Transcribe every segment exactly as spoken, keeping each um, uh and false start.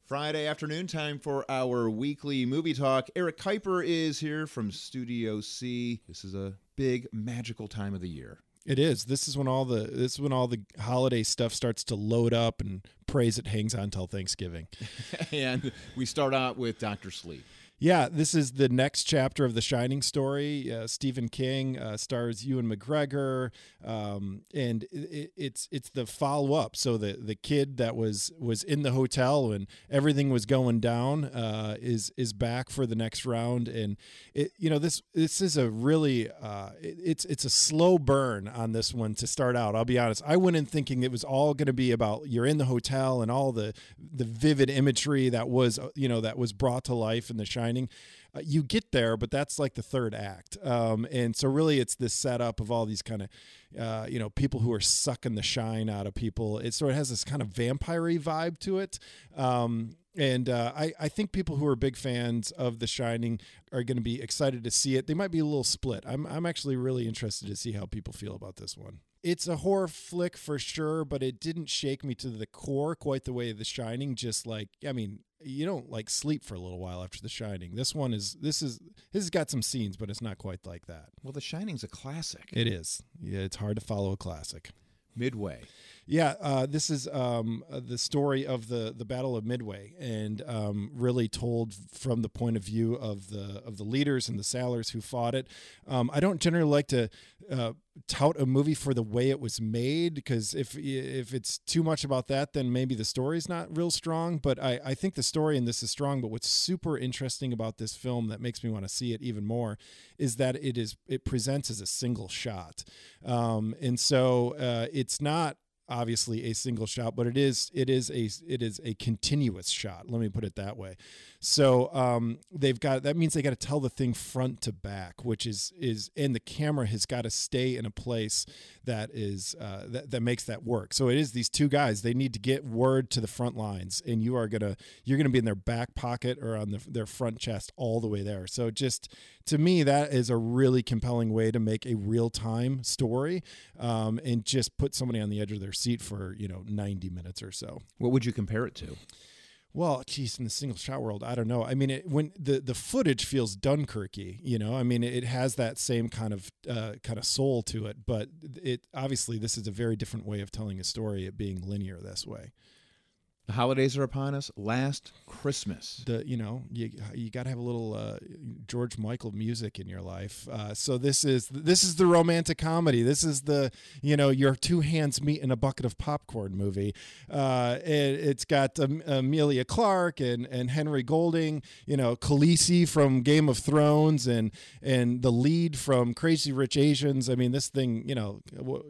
Friday afternoon, time for our weekly movie talk. Eric Kuiper is here from Studio C. This is a big, magical time of the year. It is. This is when all the this is when all the holiday stuff starts to load up and praise it hangs on till Thanksgiving. And we start out with Doctor Sleep. Yeah, this is the next chapter of the Shining story. Uh, Stephen King uh, stars Ewan McGregor, um, and it, it's it's the follow up. So the, the kid that was was in the hotel when everything was going down uh, is is back for the next round, and it you know this this is a really uh, it, it's it's a slow burn on this one to start out. I'll be honest, I went in thinking it was all going to be about you're in the hotel and all the the vivid imagery that was you know that was brought to life in the Shining. Uh, you get there, but that's like the third act. Um, and so really it's this setup of all these kind of, uh, you know, people who are sucking the shine out of people. It sort of has this kind of vampire-y vibe to it. Um, and uh, I, I think people who are big fans of The Shining are going to be excited to see it. They might be a little split. I'm, I'm actually really interested to see how people feel about this one. It's a horror flick for sure, but it didn't shake me to the core quite the way The Shining. Just like, I mean, you don't like sleep for a little while after The Shining. This one is, this is, this has got some scenes, but it's not quite like that. Well, The Shining's a classic. It is. Yeah, it's hard to follow a classic. Midway. Yeah, uh, this is um, the story of the, the Battle of Midway, and um, really told from the point of view of the of the leaders and the sailors who fought it. Um, I don't generally like to uh, tout a movie for the way it was made, because if if it's too much about that, then maybe the story's not real strong. But I, I think the story in this is strong. But what's super interesting about this film that makes me want to see it even more is that it is it presents as a single shot, um, and so uh, it's not obviously a single shot, but it is it is a it is a continuous shot. Let me put it that way. So um, they've got that means they got to tell the thing front to back, which is is and the camera has got to stay in a place that is uh, that that makes that work. So it is these two guys. They need to get word to the front lines, and you are gonna you're gonna be in their back pocket or on the, their front chest all the way there. So just to me, that is a really compelling way to make a real time story, um, and just put somebody on the edge of their seat for, you know, ninety minutes or so. What would you compare it to? Well, geez, in the single shot world, I don't know. I mean, it, when the, the footage feels Dunkirky, you know, I mean, it has that same kind of uh, kind of soul to it, but it obviously this is a very different way of telling a story, it being linear this way. The holidays are upon us. Last Christmas. The you know you you got to have a little uh, George Michael music in your life. Uh, so this is this is the romantic comedy. This is the you know your two hands meet in a bucket of popcorn movie. Uh, it, it's got um, Amelia Clarke and and Henry Golding. You know Khaleesi from Game of Thrones and and the lead from Crazy Rich Asians. I mean this thing you know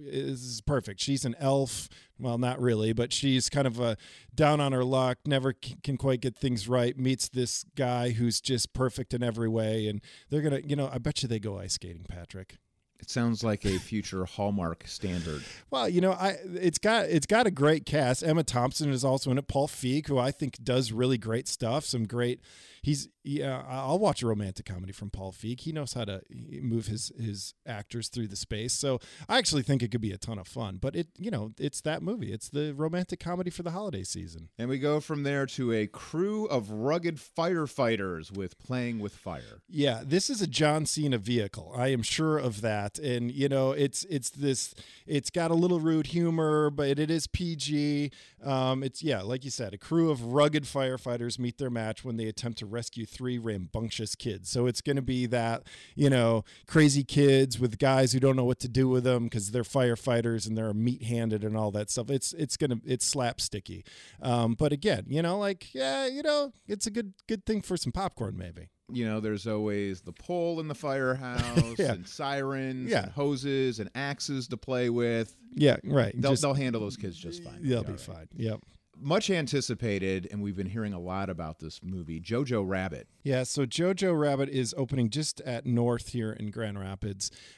is perfect. She's an elf. Well, not really, but she's kind of a down on her luck, never can quite get things right, meets this guy who's just perfect in every way. And they're going to, you know, I bet you they go ice skating, Patrick. It sounds like a future Hallmark standard. Well, you know, I it's got it's got a great cast. Emma Thompson is also in it. Paul Feig, who I think does really great stuff. Some great. He's yeah. I'll watch a romantic comedy from Paul Feig. He knows how to move his his actors through the space. So I actually think it could be a ton of fun. But it you know it's that movie. It's the romantic comedy for the holiday season. And we go from there to a crew of rugged firefighters with Playing with Fire. Yeah, this is a John Cena vehicle. I am sure of that. And you know it's it's this it's got a little rude humor, but it is P G. Um, it's yeah, like you said, a crew of rugged firefighters meet their match when they attempt to rescue three rambunctious kids. So it's going to be that you know crazy kids with guys who don't know what to do with them because they're firefighters and they're meat-handed and all that stuff. It's it's gonna it's slapsticky. Um, but again, you know, like yeah, you know, it's a good good thing for some popcorn maybe. You know, there's always the pole in the firehouse yeah. and sirens yeah. and hoses and axes to play with. Yeah, right. They'll, just, they'll handle those kids just fine. They'll be right. fine. Yep. Much anticipated, and we've been hearing a lot about this movie, Jojo Rabbit. Yeah, so Jojo Rabbit is opening just at North here in Grand Rapids.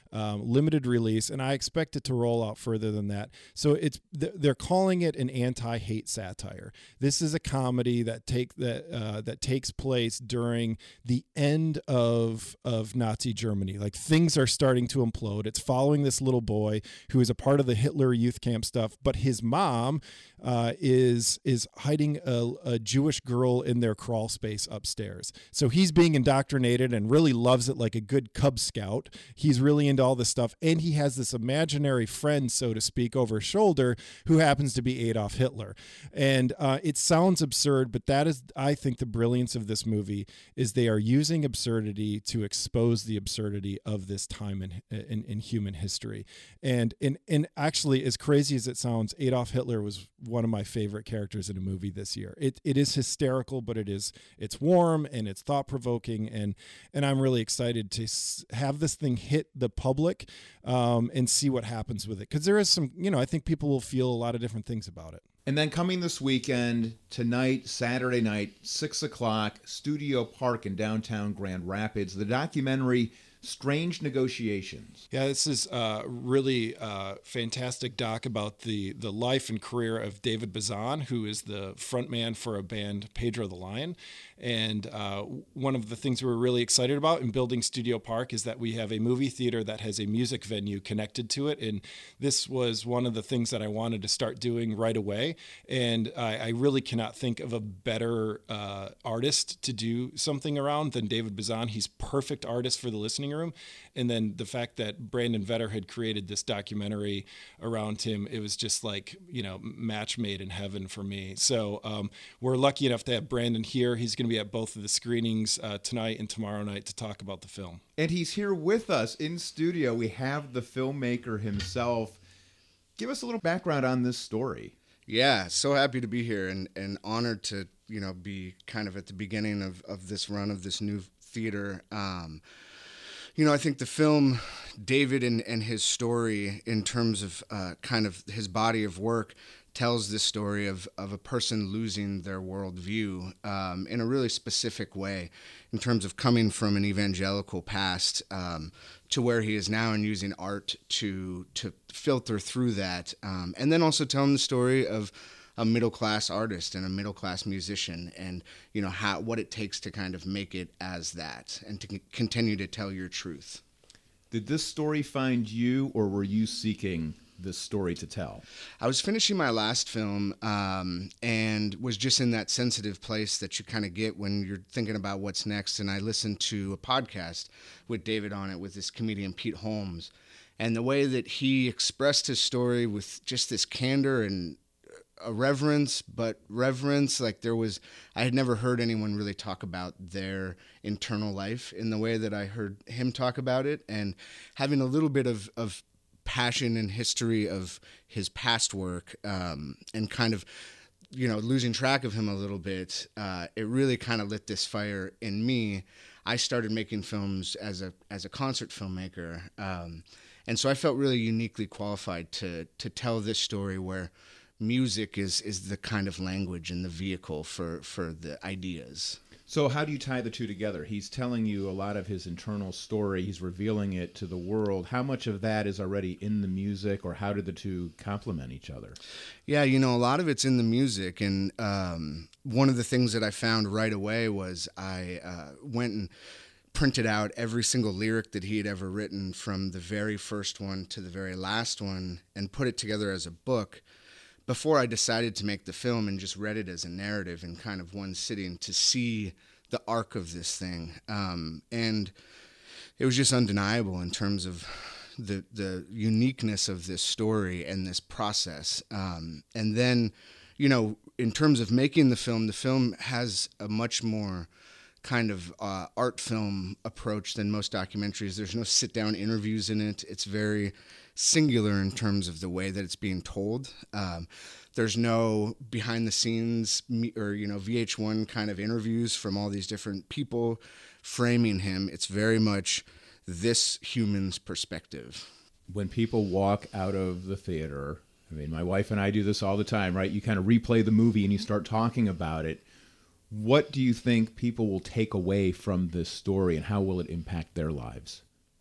um, limited release, and I expect it to roll out further than that. So it's they're calling it an anti-hate satire. This is a comedy that take that uh, that takes place during the end of of Nazi Germany. Like, things are starting to implode. It's following this little boy who is a part of the Hitler youth camp stuff, but his mom uh, is is hiding a, a Jewish girl in their crawl space upstairs. So he's being indoctrinated and really loves it like a good Cub Scout. He's really into all this stuff, and he has this imaginary friend, so to speak, over his shoulder who happens to be Adolf Hitler. And uh, it sounds absurd, but that is, I think, the brilliance of this movie is they are using absurdity to expose the absurdity of this time in in, in human history. And, and and actually, as crazy as it sounds, Adolf Hitler was one of my favorite characters in a movie this year. It it is hysterical, but it is it's warm and it's thought provoking, and and I'm really excited to have this thing hit the public um, and see what happens with it, because there is some, you know, I think people will feel a lot of different things about it. And then coming this weekend, tonight, Saturday night, six o'clock, Studio Park in downtown Grand Rapids, the documentary Strange Negotiations. Yeah, this is a really uh, fantastic doc about the, the life and career of David Bazan, who is the frontman for a band, Pedro the Lion. And uh, one of the things we're really excited about in building Studio Park is that we have a movie theater that has a music venue connected to it. And this was one of the things that I wanted to start doing right away. And I, I really cannot think of a better uh, artist to do something around than David Bazan. He's perfect artist for the listening room. And then the fact that Brandon Vetter had created this documentary around him, it was just like, you know, match made in heaven for me. So um, we're lucky enough to have Brandon here. He's going to be at both of the screenings uh, tonight and tomorrow night to talk about the film. And he's here with us in studio. We have the filmmaker himself. Give us a little background on this story. Yeah, so happy to be here and, and honored to, you know, be kind of at the beginning of, of this run of this new theater. Um, you know, I think the film, David and, and his story in terms of uh, kind of his body of work tells this story of, of a person losing their worldview um, in a really specific way in terms of coming from an evangelical past um, to where he is now and using art to to filter through that. Um, and then also telling the story of a middle-class artist and a middle-class musician and, you know, how what it takes to kind of make it as that and to c- continue to tell your truth. Did this story find you, or were you seeking this story to tell? I was finishing my last film um, and was just in that sensitive place that you kind of get when you're thinking about what's next. And I listened to a podcast with David on it with this comedian Pete Holmes. And the way that he expressed his story with just this candor and a reverence, but reverence, like there was, I had never heard anyone really talk about their internal life in the way that I heard him talk about it, and having a little bit of, of passion and history of his past work, um, and kind of, you know, losing track of him a little bit, uh, it really kind of lit this fire in me. I started making films as a as a concert filmmaker, um, and so I felt really uniquely qualified to to tell this story where music is is the kind of language and the vehicle for for the ideas. So how do you tie the two together? He's telling you a lot of his internal story. He's revealing it to the world. How much of that is already in the music, or how do the two complement each other? Yeah, you know, a lot of it's in the music. And um, one of the things that I found right away was I uh, went and printed out every single lyric that he had ever written from the very first one to the very last one and put it together as a book before I decided to make the film, and just read it as a narrative in kind of one sitting to see the arc of this thing. Um, and it was just undeniable in terms of the the uniqueness of this story and this process. Um, and then, you know, in terms of making the film, the film has a much more kind of uh, art film approach than most documentaries. There's no sit-down interviews in it. It's very singular in terms of the way that it's being told. Um, there's no behind the scenes or, you know, V H one kind of interviews from all these different people framing him. It's very much this human's perspective. When people walk out of the theater, I mean, my wife and I do this all the time, right? You kind of replay the movie and you start talking about it. What do you think people will take away from this story, and how will it impact their lives?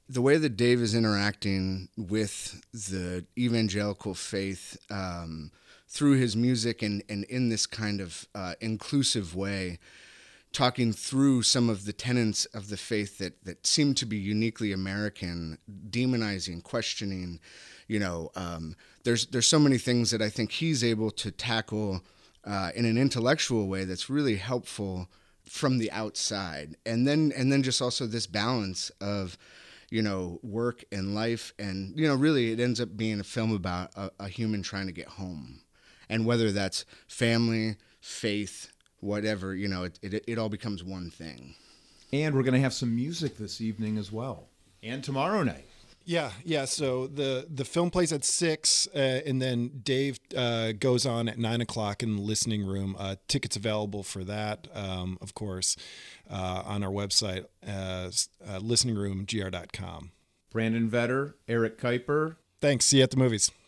the way that Dave is interacting with the evangelical faith um, through his music and, and in this kind of uh, inclusive way, talking through some of the tenets of the faith that, that seem to be uniquely American, demonizing, questioning, you know, um, there's there's so many things that I think he's able to tackle uh, in an intellectual way that's really helpful from the outside. And then and then just also this balance of, you know, work and life. And, you know, really it ends up being a film about a, a human trying to get home. And whether that's family, faith, whatever, you know, it, it, it all becomes one thing. And we're going to have some music this evening as well. And tomorrow night. Yeah, yeah. So the the film plays at six, uh, and then Dave uh, goes on at nine o'clock in the listening room. Uh, tickets available for that, um, of course, uh, on our website, uh, uh, listening room g r dot com. Brandon Vetter, Eric Kuiper. Thanks. See you at the movies.